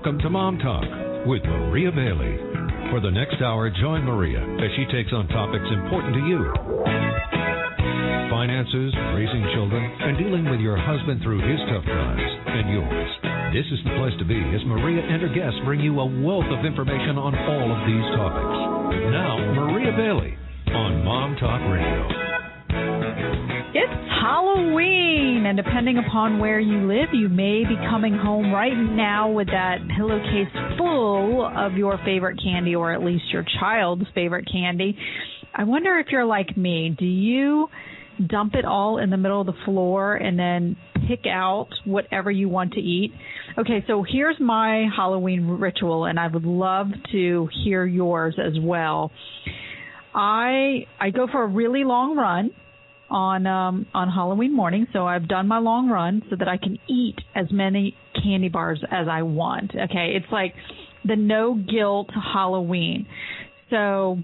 Welcome to Mom Talk with Maria Bailey. For the next hour, join Maria as she takes on topics important to you. Finances, raising children, and dealing with your husband through his tough times and yours. This is the place to be as Maria and her guests bring you a wealth of information on all of these topics. Now, Maria Bailey on Mom Talk Radio. It's Halloween, and depending upon where you live, you may be coming home right now with that pillowcase full of your favorite candy, or at least your child's favorite candy. I wonder if you're like me. Do you dump it all in the middle of the floor and then pick out whatever you want to eat? Okay, so here's my Halloween ritual, and I would love to hear yours as well. I go for a really long run on Halloween morning, so I've done my long run so that I can eat as many candy bars as I want. Okay, it's like the no guilt Halloween. So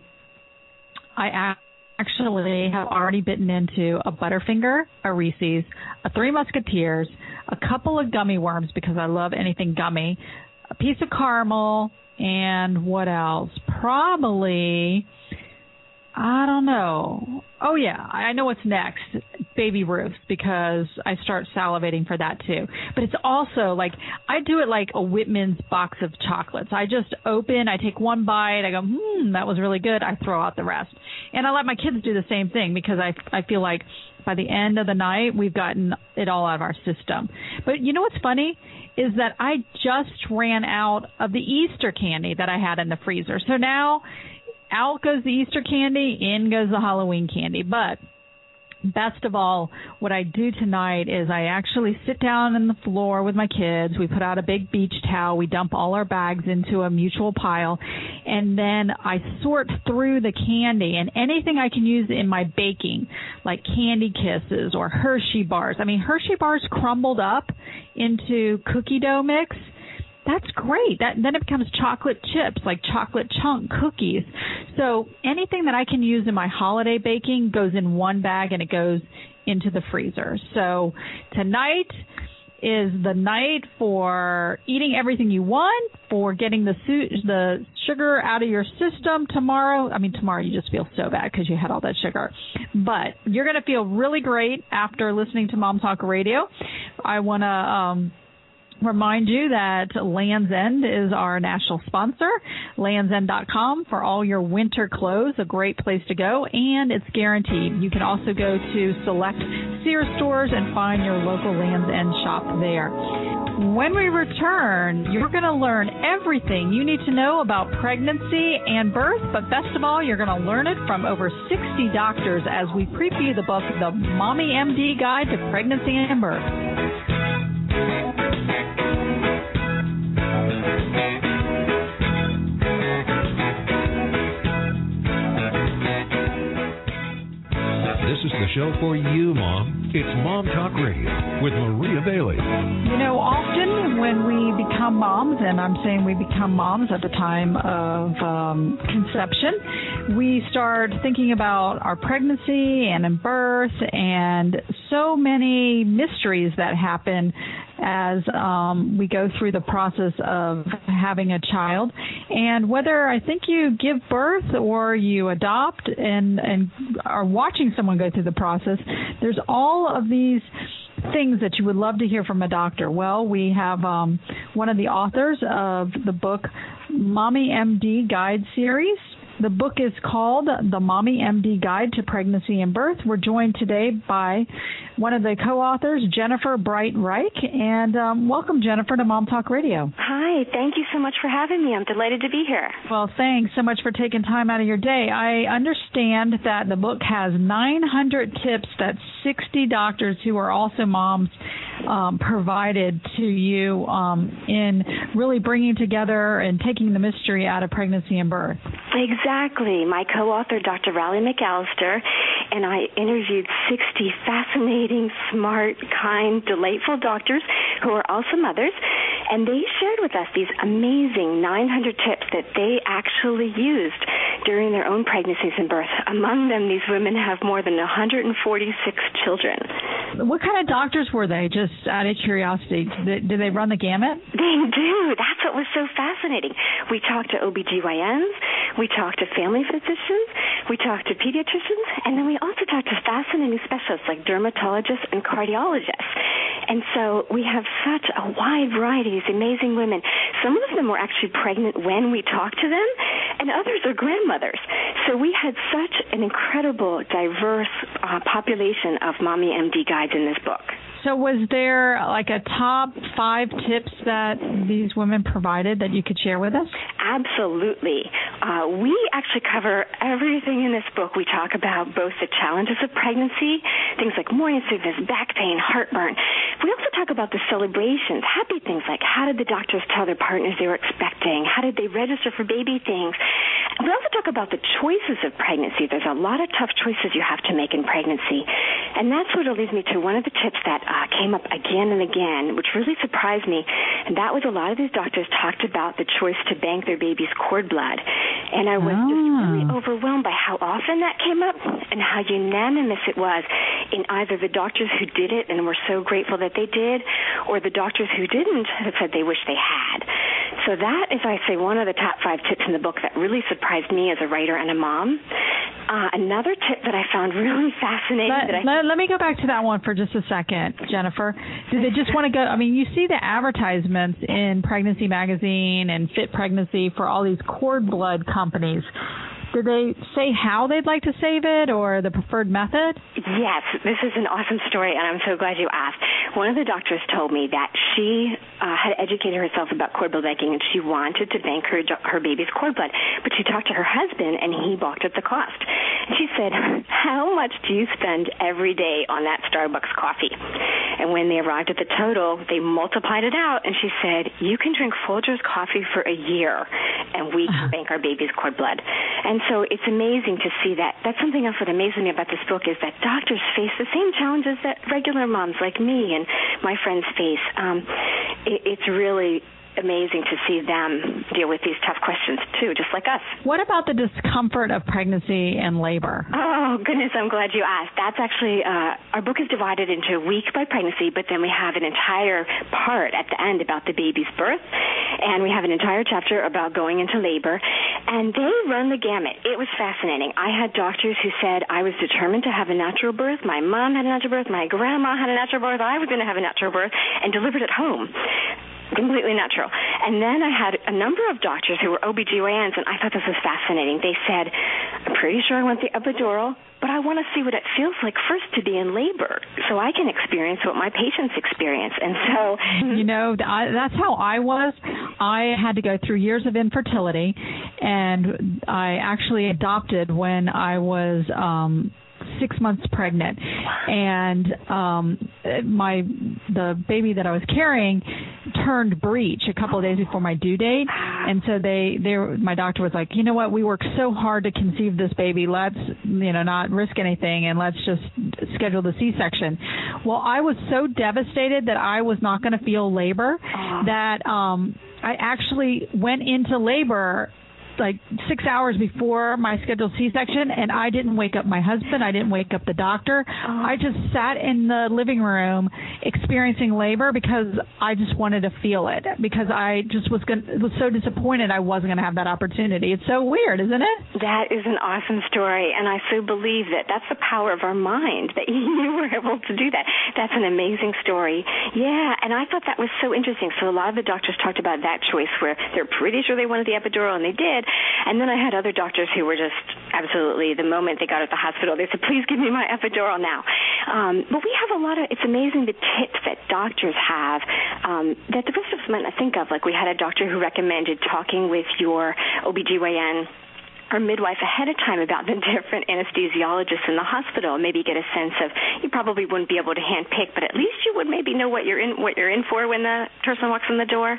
I actually have already bitten into a Butterfinger, a Reese's, a Three Musketeers, a couple of gummy worms because I love anything gummy, a piece of caramel, and what else? Probably, I don't know. Oh, yeah, I know what's next. Baby Ruths, because I start salivating for that, too. But it's also like, I do it like a Whitman's box of chocolates. I just open, I take one bite, I go, that was really good. I throw out the rest. And I let my kids do the same thing because I feel like by the end of the night, we've gotten it all out of our system. But you know what's funny is that I just ran out of the Easter candy that I had in the freezer. So now out goes the Easter candy, in goes the Halloween candy. But best of all, what I do tonight is I actually sit down on the floor with my kids. We put out a big beach towel. We dump all our bags into a mutual pile. And then I sort through the candy and anything I can use in my baking, like Candy Kisses or Hershey bars. I mean, Hershey bars crumbled up into cookie dough mix. That's great. Then it becomes chocolate chips, like chocolate chunk cookies. So anything that I can use in my holiday baking goes in one bag and it goes into the freezer. So tonight is the night for eating everything you want, for getting the sugar out of your system. Tomorrow you just feel so bad because you had all that sugar. But you're going to feel really great after listening to Mom Talk Radio. I want to remind you that Land's End is our national sponsor. LandsEnd.com for all your winter clothes, a great place to go, and it's guaranteed. You can also go to select Sears stores and find your local Land's End shop there. When we return, you're going to learn everything you need to know about pregnancy and birth, but best of all, you're going to learn it from over 60 doctors as we preview the book, The Mommy MD Guide to Pregnancy and Birth. This is the show for you, Mom. It's Mom Talk Radio with Maria Bailey. You know, often when we become moms, and I'm saying we become moms at the time of conception, we start thinking about our pregnancy and in birth and so many mysteries that happen as we go through the process of having a child. And whether I think you give birth or you adopt and are watching someone go through the process, there's all of these things that you would love to hear from a doctor. Well, we have one of the authors of the book Mommy MD Guide Series. The book is called The Mommy MD Guide to Pregnancy and Birth. We're joined today by one of the co-authors, Jennifer Bright Reich. And welcome, Jennifer, to Mom Talk Radio. Hi, thank you so much for having me. I'm delighted to be here. Well, thanks so much for taking time out of your day. I understand that the book has 900 tips that 60 doctors who are also moms provided to you in really bringing together and taking the mystery out of pregnancy and birth. Exactly. My co-author, Dr. Riley McAllister, and I interviewed 60 fascinating, smart, kind, delightful doctors who are also mothers, and they shared with us these amazing 900 tips that they actually used during their own pregnancies and birth. Among them, these women have more than 146 children. What kind of doctors were they, just out of curiosity? Did they run the gamut? They do. That's what was so fascinating. We talked to OBGYNs, we talked to family physicians, we talked to pediatricians, and then we also talked to fascinating specialists like dermatologists and cardiologists. And so we have such a wide variety of these amazing women. Some of them were actually pregnant when we talked to them, and others are grandmothers. So we had such an incredible, diverse population of Mommy MD guides in this book. So was there like a top 5 tips that these women provided that you could share with us? Absolutely. We actually cover everything in this book. We talk about both the challenges of pregnancy, things like morning sickness, back pain, heartburn. We also talk about the celebrations, happy things like how did the doctors tell their partners they were expecting? How did they register for baby things? We also talk about the choices of pregnancy. There's a lot of tough choices you have to make in pregnancy. And that sort of leads me to one of the tips that came up again and again, which really surprised me. And that was a lot of these doctors talked about the choice to bank their baby's cord blood. And I was just really overwhelmed by how often that came up and how unanimous it was in either the doctors who did it and were so grateful that they did, or the doctors who didn't that said they wish they had. So that is, I say, one of the top 5 tips in the book that really surprised me as a writer and a mom. Another tip that I found really fascinating. Let me go back to that one for just a second, Jennifer. Do they just want to go? I mean, you see the advertisements in Pregnancy Magazine and Fit Pregnancy for all these cord blood companies. Did they say how they'd like to save it or the preferred method? Yes, this is an awesome story, and I'm so glad you asked. One of the doctors told me that she had educated herself about cord blood banking, and she wanted to bank her baby's cord blood, but she talked to her husband, and he balked at the cost. And she said, how much do you spend every day on that Starbucks coffee? And when they arrived at the total, they multiplied it out, and she said, you can drink Folgers coffee for a year, and we can bank our baby's cord blood. And so it's amazing to see that. That's something else that amazes me about this book is that doctors face the same challenges that regular moms like me and my friends face. It's really amazing to see them deal with these tough questions, too, just like us. What about the discomfort of pregnancy and labor? Oh, goodness, I'm glad you asked. That's actually, our book is divided into week by pregnancy, but then we have an entire part at the end about the baby's birth, and we have an entire chapter about going into labor, and they run the gamut. It was fascinating. I had doctors who said I was determined to have a natural birth. My mom had a natural birth. My grandma had a natural birth. I was going to have a natural birth and delivered at home. Completely natural. And then I had a number of doctors who were OBGYNs, and I thought this was fascinating. They said, I'm pretty sure I want the epidural, but I want to see what it feels like first to be in labor so I can experience what my patients experience. And so... You know, that's how I was. I had to go through years of infertility, and I actually adopted when I was... 6 months pregnant, and the baby that I was carrying turned breech a couple of days before my due date, and so my doctor was like, you know what, we worked so hard to conceive this baby, let's not risk anything and let's just schedule the C-section. Well, I was so devastated that I was not going to feel labor that I actually went into labor like 6 hours before my scheduled C-section, and I didn't wake up my husband. I didn't wake up the doctor. I just sat in the living room experiencing labor because I just wanted to feel it, because I just was so disappointed I wasn't going to have that opportunity. It's so weird, isn't it? That is an awesome story, and I so believe that's the power of our mind, that you were able to do that. That's an amazing story. Yeah, and I thought that was so interesting. So a lot of the doctors talked about that choice where they're pretty sure they wanted the epidural, and they did. And then I had other doctors who were just absolutely, the moment they got at the hospital, they said, please give me my epidural now. But we have it's amazing the tips that doctors have that the rest of us might not think of. Like we had a doctor who recommended talking with your OBGYN or midwife ahead of time about the different anesthesiologists in the hospital, maybe get a sense of, you probably wouldn't be able to handpick, but at least you would maybe know what you're in for when the person walks in the door.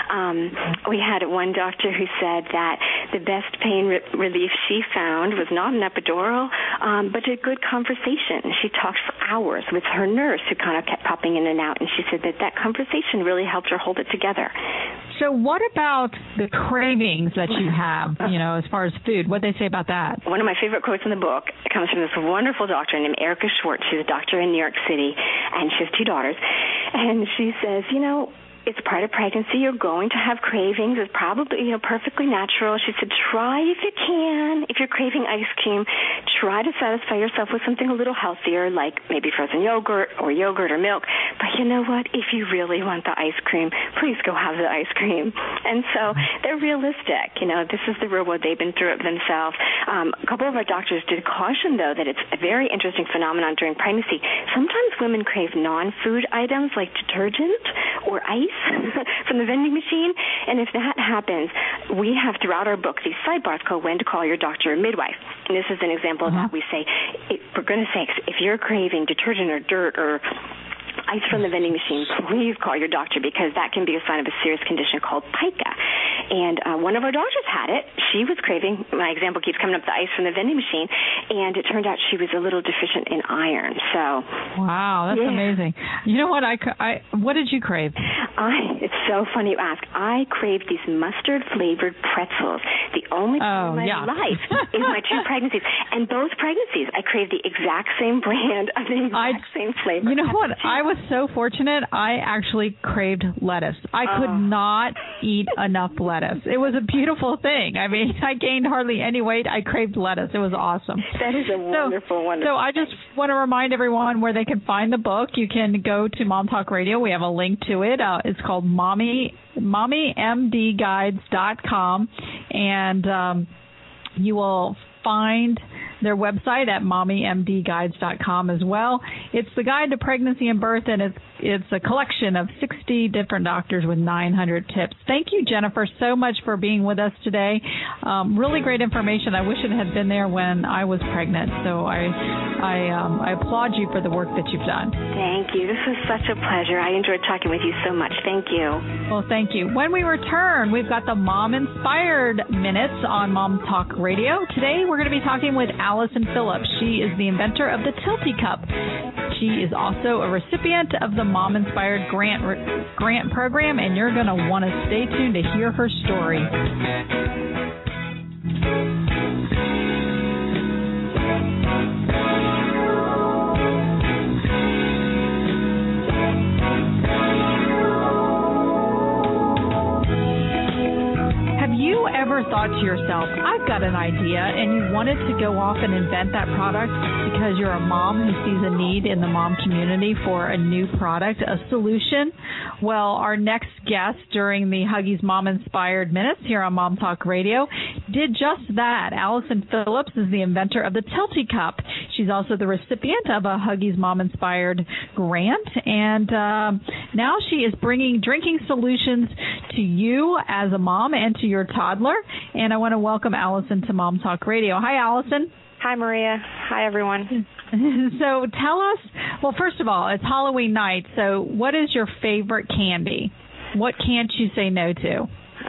We had one doctor who said that the best pain relief she found was not an epidural, but a good conversation. She talked for hours with her nurse, who kind of kept popping in and out, and she said that conversation really helped her hold it together. So what about the cravings that you have, as far as food? What do they say about that? One of my favorite quotes in the book comes from this wonderful doctor named Erica Schwartz. She's a doctor in New York City, and she has 2 daughters. And she says, it's part of pregnancy. You're going to have cravings. It's probably, perfectly natural. She said, try if you can. If you're craving ice cream, try to satisfy yourself with something a little healthier, like maybe frozen yogurt or milk. But you know what? If you really want the ice cream, please go have the ice cream. And so they're realistic. This is the real world. They've been through it themselves. A couple of our doctors did caution, though, that it's a very interesting phenomenon during pregnancy. Sometimes women crave non-food items like detergent or ice from the vending machine, and if that happens, we have throughout our book these sidebars called When to Call Your Doctor or Midwife. And this is an example of that. We say, for goodness sakes, if you're craving detergent or dirt or ice from the vending machine, please call your doctor, because that can be a sign of a serious condition called pica. And one of our daughters had it. She was craving, my example keeps coming up, the ice from the vending machine, and it turned out she was a little deficient in iron. So, wow, that's amazing. You know what? What did you crave? It's so funny you ask. I craved these mustard-flavored pretzels. The only time in my life is my 2 pregnancies. And both pregnancies, I craved the exact same brand of the exact same flavor. You know what? I was so fortunate. I actually craved lettuce. I could not eat enough lettuce. It was a beautiful thing. I mean, I gained hardly any weight. I craved lettuce. It was awesome. That is a wonderful. So I just want to remind everyone where they can find the book. You can go to Mom Talk Radio. We have a link to it. It's called MommyMDGuides.com, and you will find their website at mommymdguides.com as well. It's the guide to pregnancy and birth, and it's a collection of 60 different doctors with 900 tips. Thank you, Jennifer, so much for being with us today. Really great information. I wish it had been there when I was pregnant. So I applaud you for the work that you've done. Thank you. This was such a pleasure. I enjoyed talking with you so much. Thank you. Well, thank you. When we return, we've got the Mom Inspired Minutes on Mom Talk Radio. Today, we're going to be talking with Allison Phillips. She is the inventor of the Tilty Cup. She is also a recipient of the Mom Inspired Grant Program, and you're going to want to stay tuned to hear her story. Ever thought to yourself, I've got an idea, and you wanted to go off and invent that product because you're a mom who sees a need in the mom community for a new product, a solution? Well, our next guest during the Huggies Mom Inspired Minutes here on Mom Talk Radio did just that. Allison Phillips is the inventor of the Tilty Cup. She's also the recipient of a Huggies Mom Inspired grant, and now she is bringing drinking solutions to you as a mom and to your toddler. And I want to welcome Allison to Mom Talk Radio. Hi, Allison. Hi, Maria. Hi, everyone. So tell us, well, first of all, it's Halloween night, so what is your favorite candy? What can't you say no to?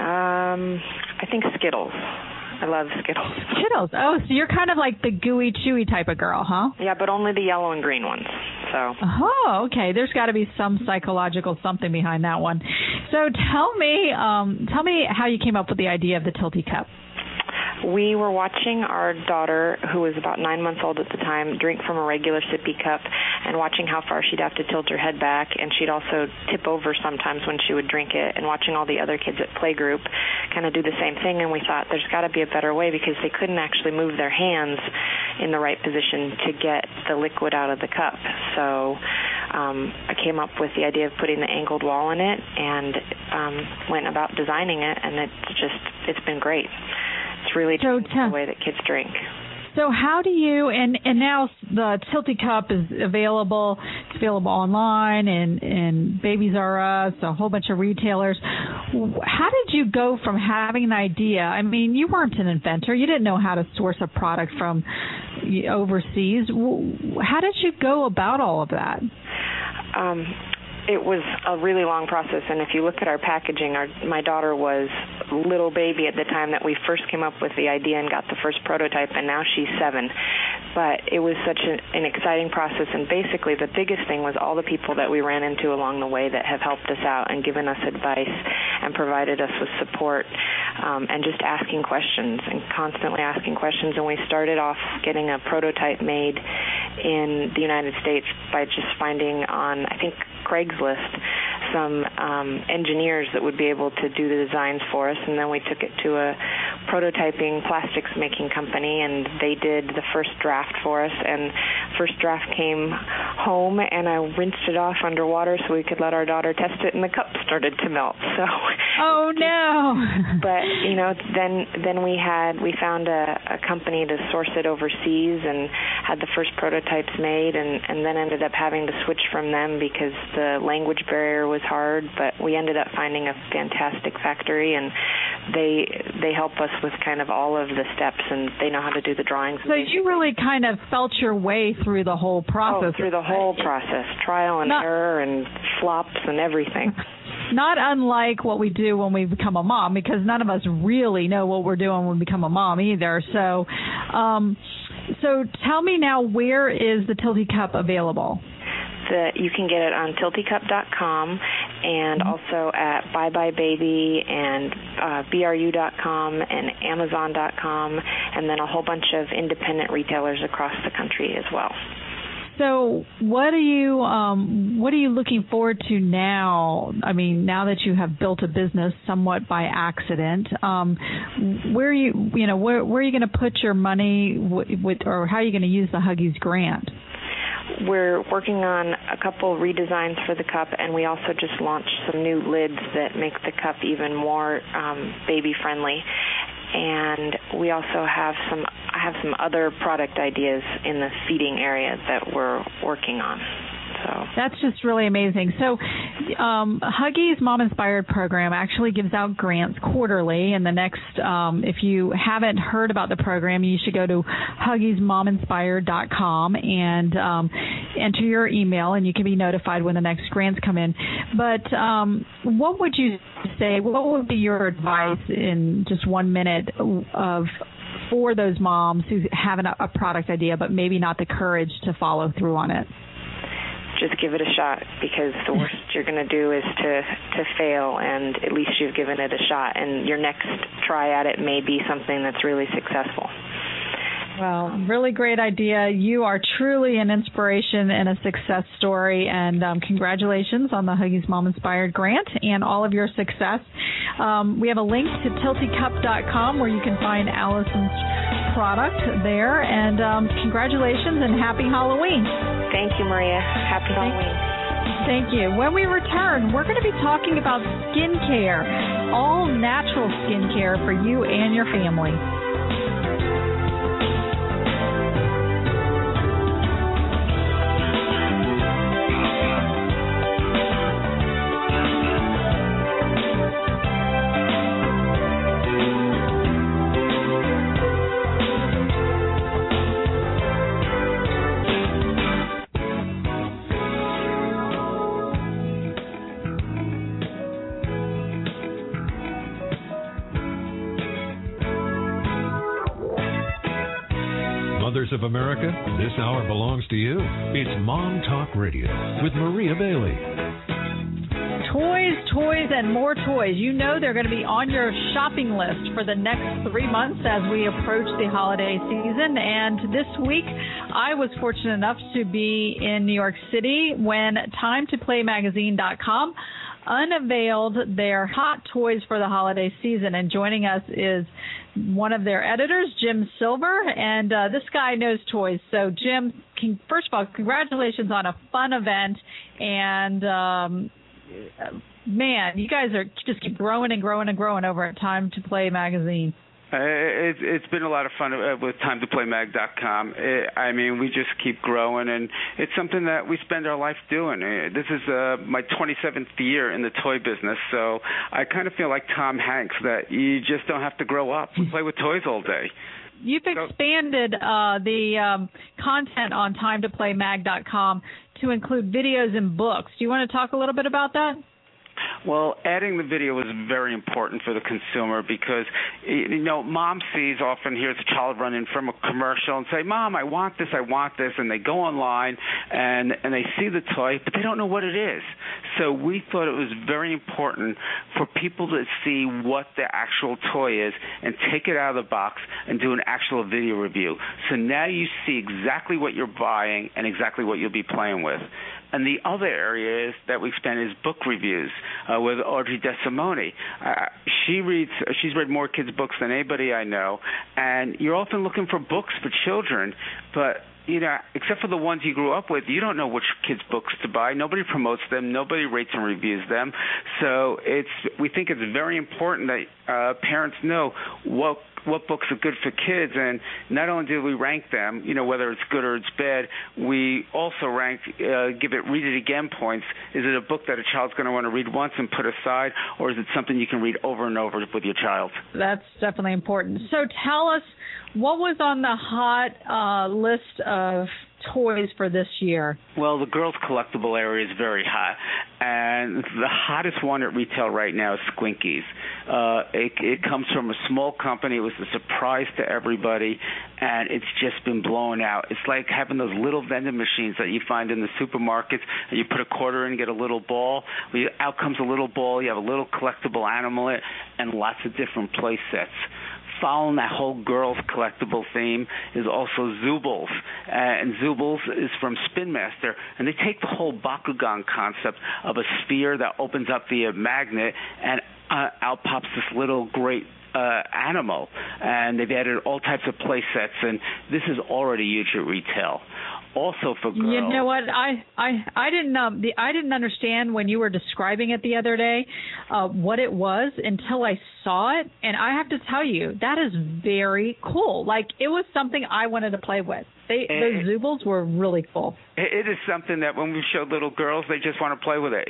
I think Skittles. I love Skittles. Skittles. Oh, so you're kind of like the gooey, chewy type of girl, huh? Yeah, but only the yellow and green ones. So. Oh, okay. There's got to be some psychological something behind that one. So tell me how you came up with the idea of the Tilty Cup. We were watching our daughter, who was about 9 months old at the time, drink from a regular sippy cup and watching how far she'd have to tilt her head back, and she'd also tip over sometimes when she would drink it, and watching all the other kids at playgroup kind of do the same thing, and we thought there's got to be a better way because they couldn't actually move their hands in the right position to get the liquid out of the cup. So I came up with the idea of putting the angled wall in it and went about designing it, and it's been great. It's really changed the way that kids drink. So how do you, and now the Tilty Cup is available, it's available online and Babies R Us, a whole bunch of retailers. How did you go from having an idea? I mean, you weren't an inventor. You didn't know how to source a product from overseas. How did you go about all of that? It was a really long process, and if you look at our packaging, my daughter was a little baby at the time that we first came up with the idea and got the first prototype, and now she's 7. But it was such an exciting process, and basically the biggest thing was all the people that we ran into along the way that have helped us out and given us advice and provided us with support, and just asking questions and constantly asking questions. And we started off getting a prototype made in the United States by just finding on, I think, Craigslist, some engineers that would be able to do the designs for us, and then we took it to a prototyping plastics making company, and they did the first draft for us, and first draft came home, and I rinsed it off underwater so we could let our daughter test it, and the cup started to melt. So oh no. But then we found a company to source it overseas and had the first prototypes made, and then ended up having to switch from them because the language barrier was hard, but we ended up finding a fantastic factory, and they help us with kind of all of the steps, and they know how to do the drawings. So you really kind of felt your way through the whole process. Oh, through the whole process, trial and error and flops and everything. Not unlike what we do when we become a mom, because none of us really know what we're doing when we become a mom either. So tell me now, where is the Tilty Cup available? You can get it on tiltycup.com and also at Bye Bye Baby and BRU.com and Amazon.com, and then a whole bunch of independent retailers across the country as well. So what are you looking forward to now? I mean, now that you have built a business somewhat by accident, where are you going to put your money with, or how are you going to use the Huggies grant? We're working on a couple redesigns for the cup, and we also just launched some new lids that make the cup even more baby-friendly. And we also have some other product ideas in the feeding area that we're working on. So that's just really amazing. So Huggies Mom Inspired program actually gives out grants quarterly, and the next, if you haven't heard about the program, you should go to HuggiesMomInspired.com and enter your email, and you can be notified when the next grants come in. But what would you say, what would be your advice in just 1 minute for those moms who have a product idea but maybe not the courage to follow through on it? Just give it a shot, because the worst you're going to do is to fail, and at least you've given it a shot, and your next try at it may be something that's really successful. Well, really great idea. You are truly an inspiration and a success story, and congratulations on the Huggies Mom Inspired grant and all of your success. We have a link to tiltycup.com where you can find Allison's product there, and congratulations and happy Halloween. Thank you, Maria. Happy Halloween. Thank you. When we return, we're going to be talking about skincare, all natural skincare for you and your family. Of America, this hour belongs to you. It's Mom Talk Radio with Maria Bailey. Toys, and more toys. You know they're going to be on your shopping list for the next 3 months as we approach the holiday season. And this week, I was fortunate enough to be in New York City when TimeToPlayMagazine.com unveiled their hot toys for the holiday season. And joining us is one of their editors, Jim Silver, and this guy knows toys. So, Jim, first of all, congratulations on a fun event, and man, you guys are just keep growing and growing and growing over at Time to Play Magazine. It's been a lot of fun with TimeToPlayMag.com. I mean, we just keep growing, and it's something that we spend our life doing. This is my 27th year in the toy business, so I kind of feel like Tom Hanks, that you just don't have to grow up. We play with toys all day. you've expanded the content on TimeToPlayMag.com to include videos and books. Do you want to talk a little bit about that? Well, adding the video is very important for the consumer because, mom often hears a child run in from a commercial and say, Mom, I want this, and they go online and they see the toy, but they don't know what it is. So we thought it was very important for people to see what the actual toy is and take it out of the box and do an actual video review. So now you see exactly what you're buying and exactly what you'll be playing with. And the other area that we spend is book reviews with Audrey DeSimone. She's read more kids' books than anybody I know, and you're often looking for books for children, but except for the ones you grew up with, you don't know which kids' books to buy. Nobody promotes them. Nobody rates and reviews them. So we think it's very important that parents know what books are good for kids, and not only do we rank them, whether it's good or it's bad, we also give it read it again points. Is it a book that a child's going to want to read once and put aside, or is it something you can read over and over with your child? That's definitely important. So tell us, what was on the hot list of toys for this year? Well, the girls' collectible area is very hot, and the hottest one at retail right now is Squinkies. It comes from a small company. It was a surprise to everybody, and it's just been blown out. It's like having those little vending machines that you find in the supermarkets, and you put a quarter in and get a little ball. Out comes a little ball. You have a little collectible animal in it, and lots of different play sets. Following that whole girls' collectible theme is also Zoobles. And Zoobles is from Spin Master, and they take the whole Bakugan concept of a sphere that opens up via magnet, and out pops this little great animal. And they've added all types of play sets, and this is already huge at retail. Also for girls. You know what? I didn't understand when you were describing it the other day what it was until I saw it, and I have to tell you that is very cool. Like, it was something I wanted to play with. Those Zoobles were really cool. It is something that when we show little girls, they just want to play with it.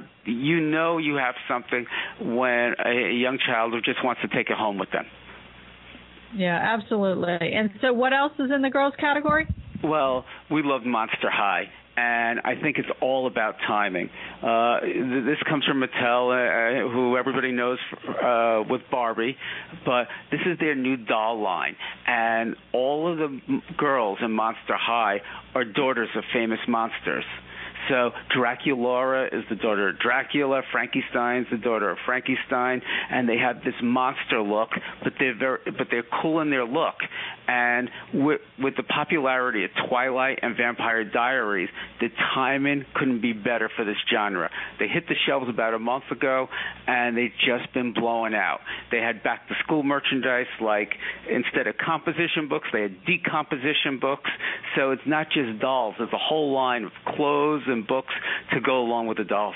You have something when a young child who just wants to take it home with them. Yeah, absolutely. And so what else is in the girls category? Well, we love Monster High, and I think it's all about timing. This comes from Mattel, who everybody knows with Barbie, but this is their new doll line, and all of the girls in Monster High are daughters of famous monsters. So Draculaura is the daughter of Dracula, Frankenstein's the daughter of Frankenstein, and they have this monster look, but they're cool in their look. And with the popularity of Twilight and Vampire Diaries, the timing couldn't be better for this genre. They hit the shelves about a month ago, and they've just been blowing out. They had back-to-school merchandise, like instead of composition books, they had decomposition books. So it's not just dolls. There's a whole line of clothes and books to go along with the dolls.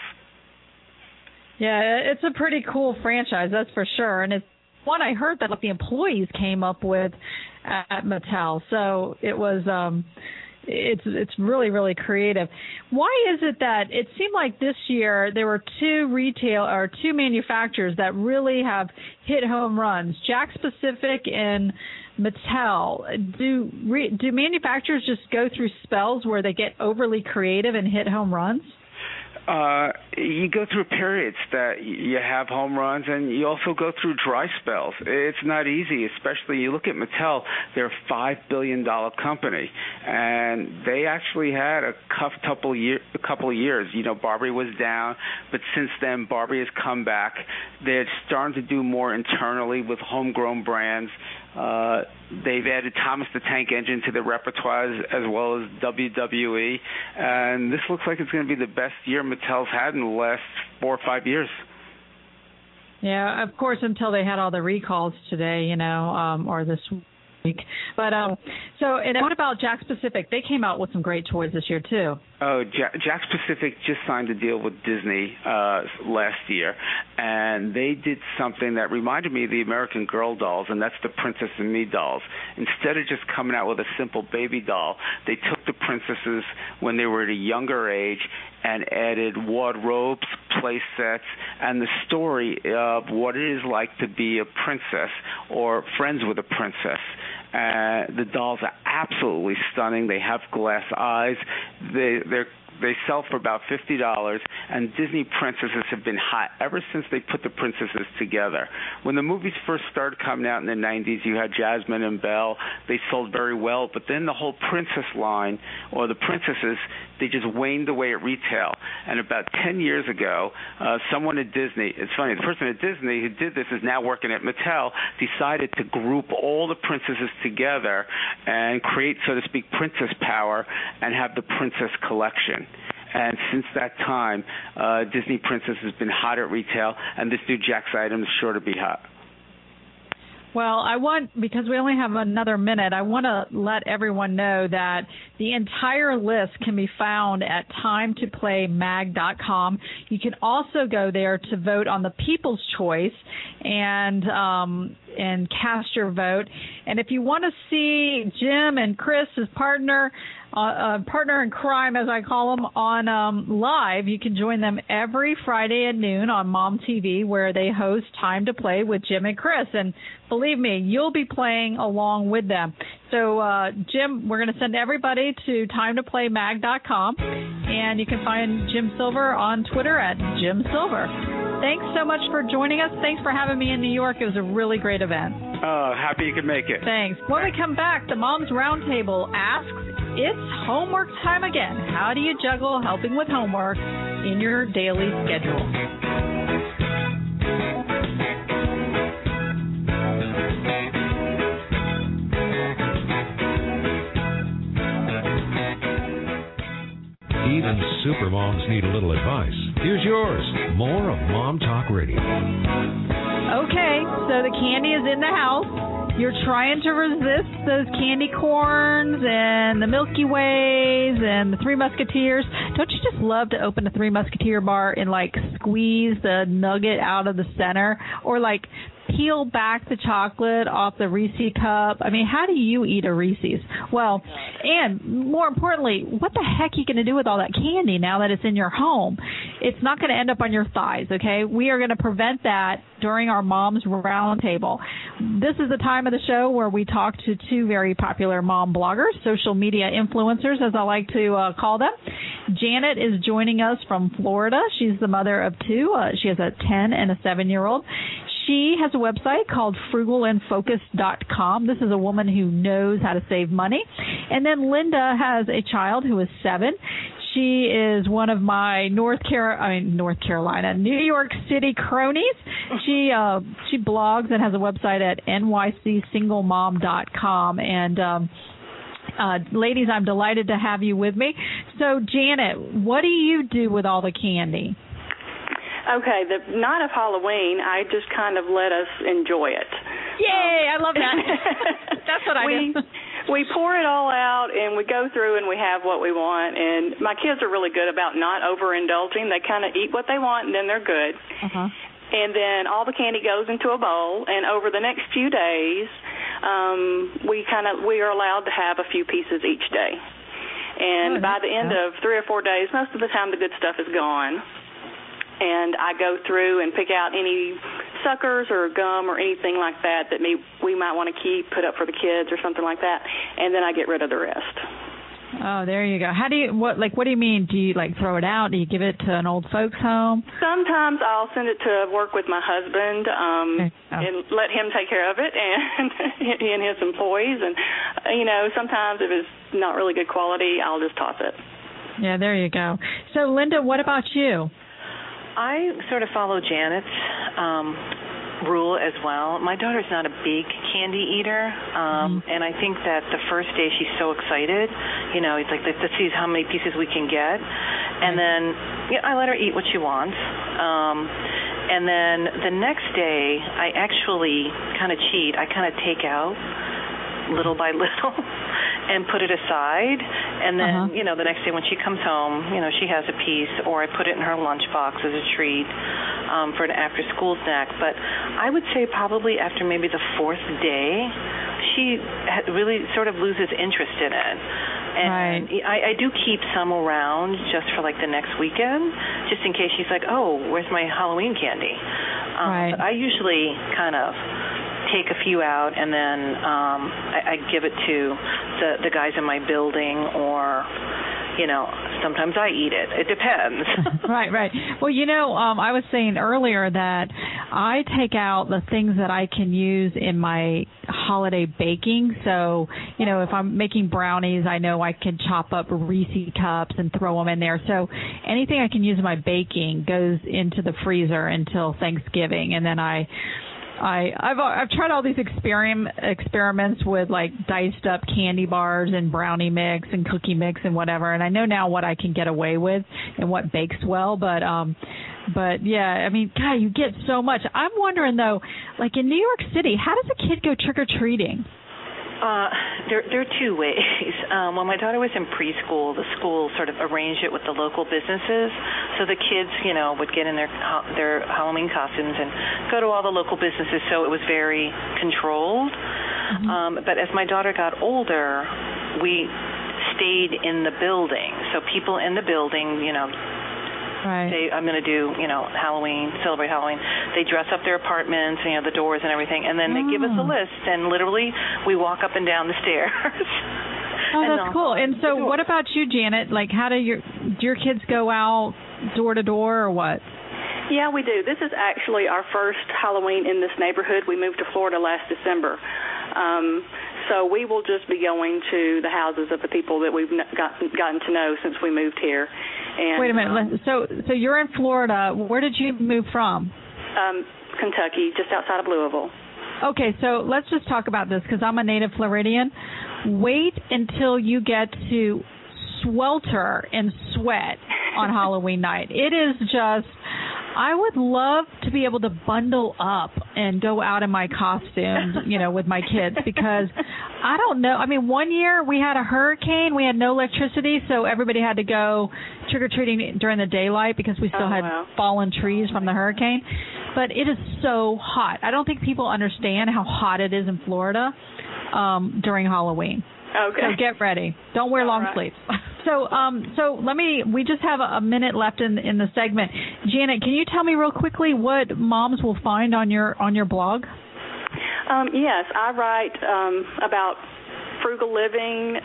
Yeah, it's a pretty cool franchise, that's for sure. And it's one I heard that the employees came up with at Mattel. So it was it's really, really creative. Why is it that it seemed like this year there were two manufacturers that really have hit home runs, Jakks Pacific and Mattel? Do manufacturers just go through spells where they get overly creative and hit home runs? You go through periods that you have home runs, and you also go through dry spells. It's not easy, especially you look at Mattel. They're a $5 billion company, and they actually had a couple of years. Barbie was down, but since then Barbie has come back. They're starting to do more internally with homegrown brands. They've added Thomas the Tank Engine to their repertoire as well as WWE, and this looks like it's going to be the best year Mattel's had in the last 4 or 5 years. Yeah, of course, until they had all the recalls today, or this week. But and what about Jakks Pacific? They came out with some great toys this year too. Oh, Jakks Pacific just signed a deal with Disney last year, and they did something that reminded me of the American Girl dolls, and that's the Princess and Me dolls. Instead of just coming out with a simple baby doll, they took the princesses when they were at a younger age and added wardrobes, play sets, and the story of what it is like to be a princess or friends with a princess. The dolls are absolutely stunning. They have glass eyes. They sell for about $50, and Disney princesses have been hot ever since they put the princesses together. When the movies first started coming out in the 90s, you had Jasmine and Belle. They sold very well, but then the whole princess line, or the princesses, they just waned away at retail. And about 10 years ago, someone at Disney, it's funny, the person at Disney who did this is now working at Mattel, decided to group all the princesses together and create, so to speak, princess power and have the princess collection. And since that time, Disney Princess has been hot at retail, and this new Jax item is sure to be hot. Well, because we only have another minute, I want to let everyone know that the entire list can be found at timetoplaymag.com. You can also go there to vote on the People's Choice and cast your vote. And if you want to see Jim and Chris, his partner in crime, as I call them, on live, you can join them every Friday at noon on Mom TV, where they host Time to Play with Jim and Chris. And believe me, you'll be playing along with them. So, Jim, we're going to send everybody to timetoplaymag.com, and you can find Jim Silver on Twitter at Jim Silver. Thanks so much for joining us. Thanks for having me in New York. It was a really great event. Happy you could make it. Thanks. When we come back, the Mom's Roundtable asks, it's homework time again. How do you juggle helping with homework in your daily schedule? Even supermoms need a little advice. Here's yours. More of Mom Talk Radio. Okay, so the candy is in the house. You're trying to resist those candy corns and the Milky Ways and the Three Musketeers. Don't you just love to open a Three Musketeer bar and, squeeze the nugget out of the center? Or, peel back the chocolate off the Reese's cup? I mean, how do you eat a Reese's? Well, and more importantly, what the heck are you going to do with all that candy now that it's in your home? It's not going to end up on your thighs, okay? We are going to prevent that during our Mom's Roundtable. This is the time of the show where we talk to two very popular mom bloggers, social media influencers, as I like to call them. Janet is joining us from Florida. She's the mother of two. She has a 10 and a 7-year-old. She has a website called frugalandfocused.com. This is a woman who knows how to save money. And then Linda has a child who is 7. She is one of my New York City cronies. She blogs and has a website at nycsinglemom.com. And ladies, I'm delighted to have you with me. So, Janet, what do you do with all the candy? Okay, the night of Halloween, I just kind of let us enjoy it. Yay, I love that. That's what I do. We pour it all out, and we go through, and we have what we want. And my kids are really good about not overindulging. They kind of eat what they want, and then they're good. Uh-huh. And then all the candy goes into a bowl, and over the next few days, we are allowed to have a few pieces each day. And by the end of 3 or 4 days, most of the time the good stuff is gone. And I go through and pick out any suckers or gum or anything like that we might want to keep, put up for the kids or something like that, and then I get rid of the rest. Oh, there you go. What do you mean? Do you throw it out? Do you give it to an old folks home? Sometimes I'll send it to work with my husband and let him take care of it, and he and his employees. And sometimes if it's not really good quality, I'll just toss it. Yeah, there you go. So, Linda, what about you? I sort of follow Janet's rule as well. My daughter's not a big candy eater, and I think that the first day she's so excited, it's like, let's see how many pieces we can get, and then I let her eat what she wants. And then the next day, I actually kind of cheat. I kind of take out little by little and put it aside, and then the next day when she comes home, she has a piece, or I put it in her lunchbox as a treat for an after-school snack. But I would say probably after maybe the 4th day, she really sort of loses interest in it. And I do keep some around just for the next weekend, just in case she's like, oh, where's my Halloween candy? But I usually kind of take a few out, and then I give it to the guys in my building, or sometimes I eat it. It depends. Right. Well, I was saying earlier that I take out the things that I can use in my holiday baking. So, if I'm making brownies, I know I can chop up Reese cups and throw them in there. So anything I can use in my baking goes into the freezer until Thanksgiving, and then I've tried all these experiments with like diced up candy bars and brownie mix and cookie mix and whatever, and I know now what I can get away with and what bakes well. But yeah, I mean, God, you get so much. I'm wondering though, like in New York City, how does a kid go trick or treating? There are two ways. When my daughter was in preschool, the school sort of arranged it with the local businesses, so the kids, would get in their Halloween costumes and go to all the local businesses. So it was very controlled. Mm-hmm. But as my daughter got older, we stayed in the building. So people in the building, right. say, I'm going to do, Halloween, celebrate Halloween. They dress up their apartments, the doors and everything, and then they give us a list, and literally we walk up and down the stairs. Oh, that's cool. And so what about you, Janet? Like, how do your kids go out door to door or what? Yeah, we do. This is actually our first Halloween in this neighborhood. We moved to Florida last December. So we will just be going to the houses of the people that we've gotten to know since we moved here. And, wait a minute. So you're in Florida. Where did you move from? Kentucky, just outside of Louisville. Okay, so let's just talk about this because I'm a native Floridian. Wait until you get to swelter and sweat on Halloween night. It is just, I would love to be able to bundle up and go out in my costume, with my kids, because I don't know. I mean, one year we had a hurricane. We had no electricity, so everybody had to go trick-or-treating during the daylight because we still had fallen trees from the hurricane. But it is so hot. I don't think people understand how hot it is in Florida during Halloween. Okay. So get ready. Don't wear long sleeves. So we just have a minute left in the segment. Janet, can you tell me real quickly what moms will find on your blog? Yes, I write about frugal living.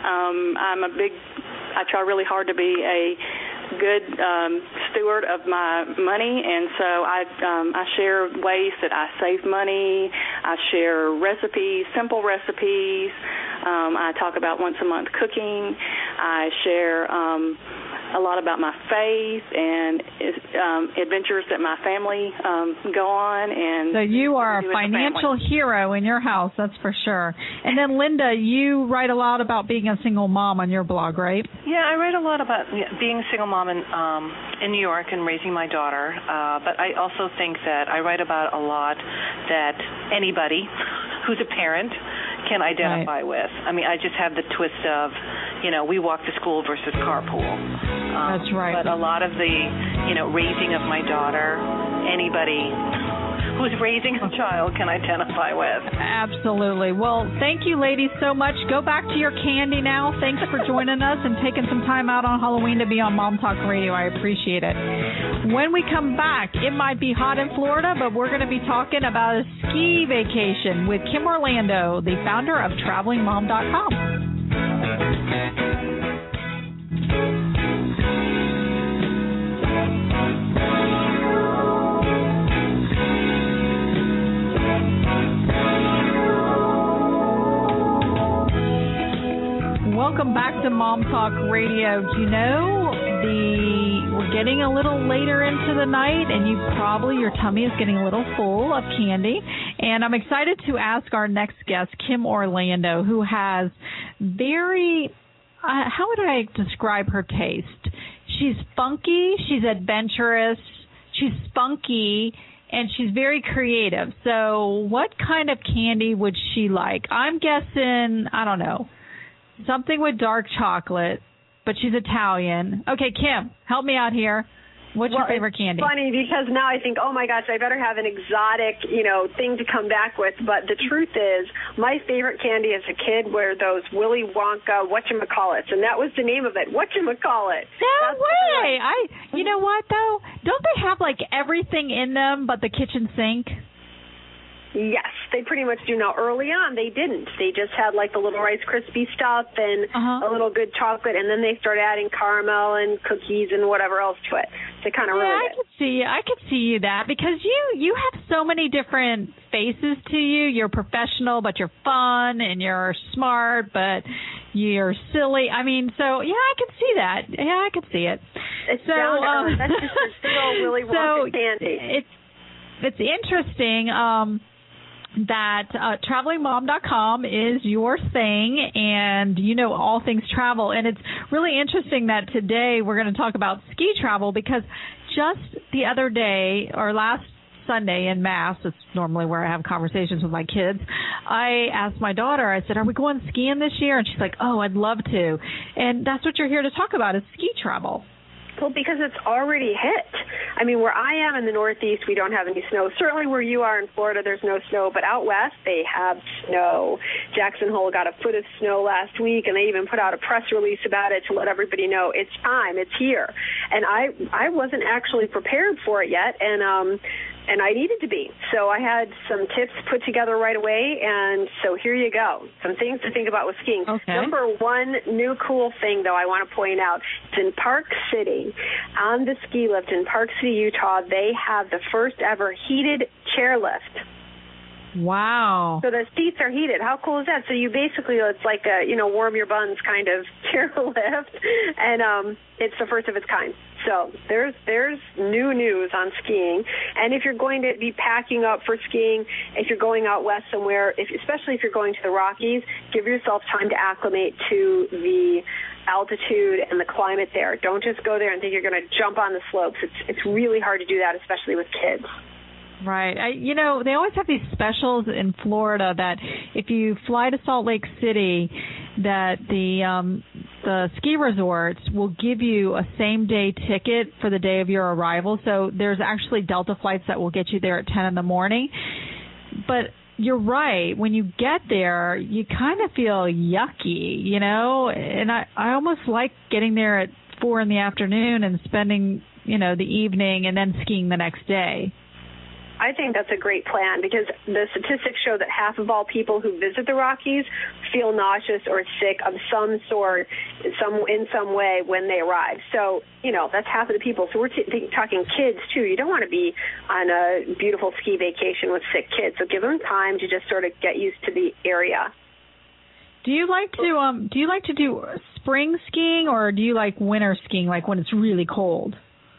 I try really hard to be a good steward of my money, and so I share ways that I save money. I share recipes, simple recipes. I talk about once a month cooking. I share a lot about my faith and adventures that my family go on. And so you are a financial hero in your house, that's for sure. And then Linda, you write a lot about being a single mom on your blog, right? Yeah, I write a lot about being a single mom in New York and raising my daughter. But I also think that I write about a lot that anybody who's a parent can identify with. I mean, I just have the twist of, we walk to school versus carpool. That's right. But a lot of the, raising of my daughter, anybody who's raising a child can identify with. Absolutely. Well, thank you, ladies, so much. Go back to your candy now. Thanks for joining us and taking some time out on Halloween to be on Mom Talk Radio. I appreciate it. When we come back, it might be hot in Florida, but we're going to be talking about a ski vacation with Kim Orlando, the founder of TravelingMom.com. Welcome back to Mom Talk Radio. Do you know we're getting a little later into the night, and your tummy is getting a little full of candy. And I'm excited to ask our next guest, Kim Orlando, who has very, how would I describe her taste? She's funky, she's adventurous, she's spunky, and she's very creative. So what kind of candy would she like? I'm guessing, I don't know, something with dark chocolate, but she's Italian. Okay, Kim, help me out here. What's your favorite candy? It's funny because now I think, oh my gosh, I better have an exotic, thing to come back with. But the truth is, my favorite candy as a kid were those Willy Wonka whatchamacallits, and that was the name of it, whatchamacallit. No way! You know what though? Don't they have like everything in them but the kitchen sink? Yes, they pretty much do. Now, early on, they didn't. They just had like the little Rice Krispie stuff and a little good chocolate, and then they started adding caramel and cookies and whatever else to it. They kind of ruined it. I could see that because you have so many different faces to you. You're professional, but you're fun, and you're smart, but you're silly. I mean, so yeah, I could see that. Yeah, I could see it. It's so that's just a single Willy Wonka candy. It's interesting. That travelingmom.com is your thing, and you know all things travel. And it's really interesting that today we're going to talk about ski travel because just the other day, or last Sunday in Mass, it's normally where I have conversations with my kids, I asked my daughter, I said, are we going skiing this year? And she's like, oh, I'd love to. And that's what you're here to talk about is ski travel. Well, because it's already hit. I mean, where I am in the Northeast, we don't have any snow. Certainly where you are in Florida, there's no snow. But out west, they have snow. Jackson Hole got a foot of snow last week, and they even put out a press release about it to let everybody know it's time, it's here. And I wasn't actually prepared for it yet, and I needed to be. So I had some tips put together right away, and so here you go. Some things to think about with skiing. Okay. Number one new cool thing, though, I want to point out, it's in Park City. On the ski lift in Park City, Utah, they have the first ever heated chairlift. Wow. So the seats are heated. How cool is that? So you basically, it's like a, warm your buns kind of chairlift, and it's the first of its kind. So there's new news on skiing. And if you're going to be packing up for skiing, if you're going out west somewhere, especially if you're going to the Rockies, give yourself time to acclimate to the altitude and the climate there. Don't just go there and think you're going to jump on the slopes. It's really hard to do that, especially with kids. Right. They always have these specials in Florida that if you fly to Salt Lake City, that the ski resorts will give you a same-day ticket for the day of your arrival. So there's actually Delta flights that will get you there at 10 in the morning. But you're right. When you get there, you kind of feel yucky, and I almost like getting there at 4 in the afternoon and spending, the evening and then skiing the next day. I think that's a great plan because the statistics show that half of all people who visit the Rockies feel nauseous or sick of some sort in some way when they arrive. So, that's half of the people. So we're talking kids, too. You don't want to be on a beautiful ski vacation with sick kids. So give them time to just sort of get used to the area. Do you like to do spring skiing or do you like winter skiing, like when it's really cold?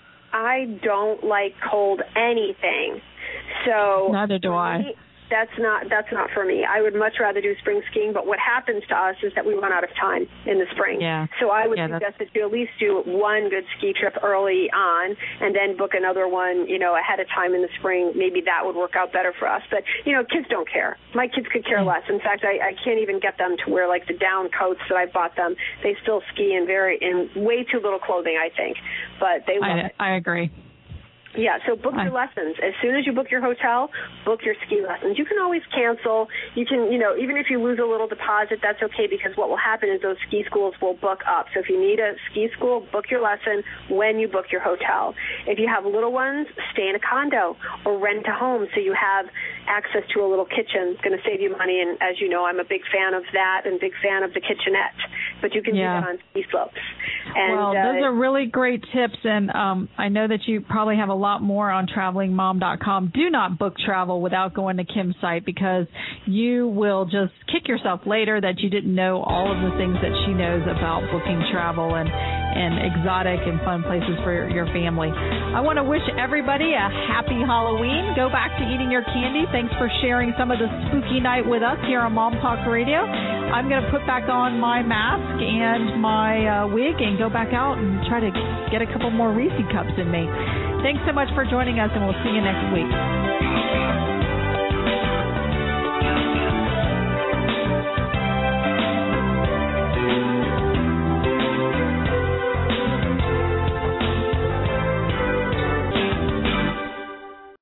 I don't like cold anything. So neither do I. That's not for me. I would much rather do spring skiing, but what happens to us is that we run out of time in the spring. Yeah. So I would suggest that you at least do one good ski trip early on and then book another one, ahead of time in the spring. Maybe that would work out better for us. But, kids don't care. My kids could care less. In fact, I can't even get them to wear like the down coats that I bought them. They still ski in way too little clothing, I think. But they love it. I agree. Yeah, so book your lessons. As soon as you book your hotel, book your ski lessons. You can always cancel. You can, even if you lose a little deposit, that's okay because what will happen is those ski schools will book up. So if you need a ski school, book your lesson when you book your hotel. If you have little ones, stay in a condo or rent a home so you have access to a little kitchen. It's going to save you money, and as you know, I'm a big fan of that and big fan of the kitchenette. But you can do that on ski slopes. And, those are really great tips, and I know that you probably have a lot more on travelingmom.com. Do not book travel without going to Kim's site because you will just kick yourself later that you didn't know all of the things that she knows about booking travel and exotic and fun places for your family. I want to wish everybody a happy Halloween. Go back to eating your candy. Thanks for sharing some of the spooky night with us here on Mom Talk Radio. I'm going to put back on my mask and my wig and go back out and try to get a couple more Reese cups in me. Thanks so much for joining us, and we'll see you next week.